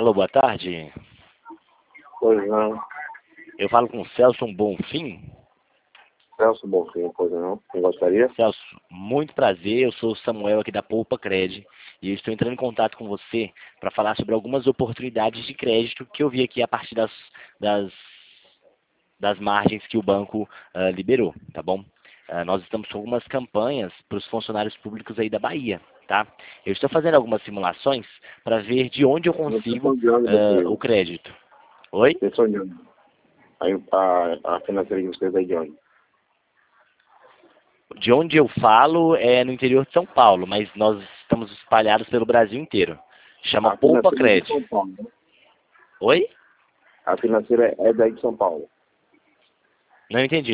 Alô, boa tarde. Pois não. Eu falo com o Celso Bonfim. Celso Bonfim, pois não. Quem gostaria? Celso, muito prazer. Eu sou o Samuel aqui da Poupa Cred e eu estou entrando em contato com você para falar sobre algumas oportunidades de crédito que eu vi aqui a partir das margens que o banco liberou, tá bom? Nós estamos com algumas campanhas para os funcionários públicos aí da Bahia, tá? Eu estou fazendo algumas simulações para ver de onde eu consigo De onde você... o crédito. Oi? Pessoa de onde? Aí, a financeira de vocês é de onde? De onde eu falo é no interior de São Paulo, mas nós estamos espalhados pelo Brasil inteiro. Chama A Poupa financeira é de Cred. São Paulo, né? Oi? A financeira é daí de São Paulo. Não entendi.